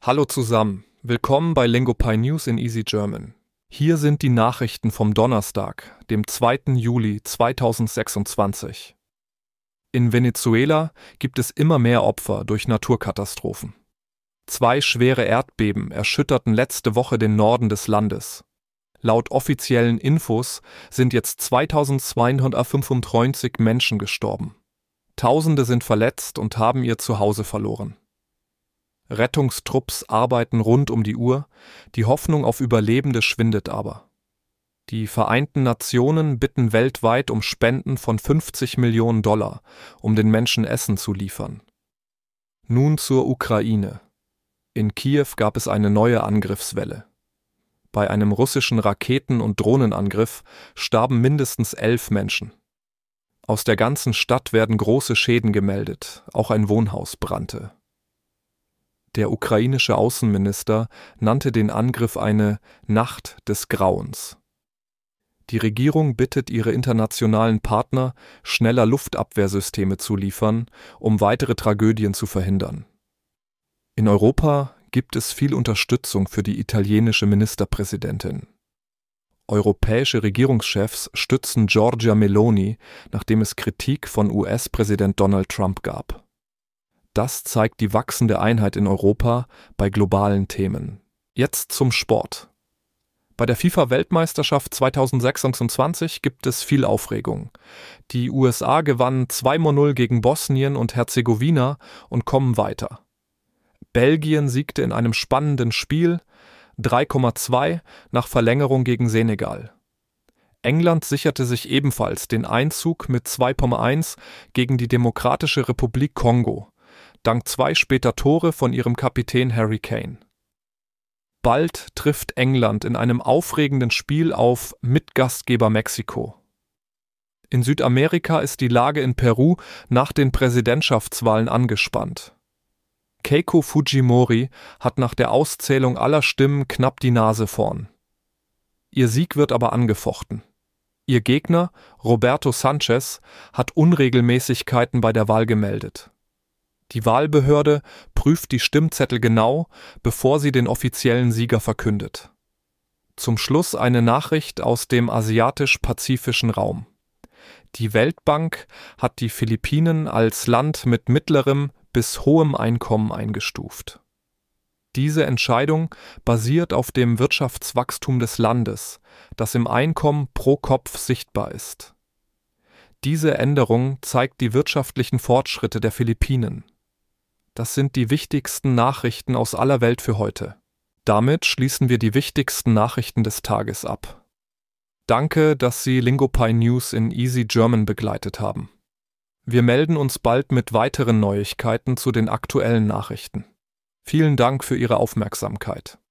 Hallo zusammen, willkommen bei Lingopie News in Easy German. Hier sind die Nachrichten vom Donnerstag, dem 2. Juli 2026. In Venezuela gibt es immer mehr Opfer durch Naturkatastrophen. 2 schwere Erdbeben erschütterten letzte Woche den Norden des Landes. Laut offiziellen Infos sind jetzt 2295 Menschen gestorben. Tausende sind verletzt und haben ihr Zuhause verloren. Rettungstrupps arbeiten rund um die Uhr, die Hoffnung auf Überlebende schwindet aber. Die Vereinten Nationen bitten weltweit um Spenden von $50 Millionen, um den Menschen Essen zu liefern. Nun zur Ukraine. In Kiew gab es eine neue Angriffswelle. Bei einem russischen Raketen- und Drohnenangriff starben mindestens 11 Menschen. Aus der ganzen Stadt werden große Schäden gemeldet, auch ein Wohnhaus brannte. Der ukrainische Außenminister nannte den Angriff eine Nacht des Grauens. Die Regierung bittet ihre internationalen Partner, schneller Luftabwehrsysteme zu liefern, um weitere Tragödien zu verhindern. In Europa gibt es viel Unterstützung für die italienische Ministerpräsidentin. Europäische Regierungschefs stützen Giorgia Meloni, nachdem es Kritik von US-Präsident Donald Trump gab. Das zeigt die wachsende Einheit in Europa bei globalen Themen. Jetzt zum Sport. Bei der FIFA-Weltmeisterschaft 2026 gibt es viel Aufregung. Die USA gewannen 2:0 gegen Bosnien und Herzegowina und kommen weiter. Belgien siegte in einem spannenden Spiel 3:2 nach Verlängerung gegen Senegal. England sicherte sich ebenfalls den Einzug mit 2:1 gegen die Demokratische Republik Kongo, dank 2 später Tore von ihrem Kapitän Harry Kane. Bald trifft England in einem aufregenden Spiel auf Mitgastgeber Mexiko. In Südamerika ist die Lage in Peru nach den Präsidentschaftswahlen angespannt. Keiko Fujimori hat nach der Auszählung aller Stimmen knapp die Nase vorn. Ihr Sieg wird aber angefochten. Ihr Gegner, Roberto Sanchez, hat Unregelmäßigkeiten bei der Wahl gemeldet. Die Wahlbehörde prüft die Stimmzettel genau, bevor sie den offiziellen Sieger verkündet. Zum Schluss eine Nachricht aus dem asiatisch-pazifischen Raum. Die Weltbank hat die Philippinen als Land mit mittlerem bis hohem Einkommen eingestuft. Diese Entscheidung basiert auf dem Wirtschaftswachstum des Landes, das im Einkommen pro Kopf sichtbar ist. Diese Änderung zeigt die wirtschaftlichen Fortschritte der Philippinen. Das sind die wichtigsten Nachrichten aus aller Welt für heute. Damit schließen wir die wichtigsten Nachrichten des Tages ab. Danke, dass Sie Lingopie News in Easy German begleitet haben. Wir melden uns bald mit weiteren Neuigkeiten zu den aktuellen Nachrichten. Vielen Dank für Ihre Aufmerksamkeit.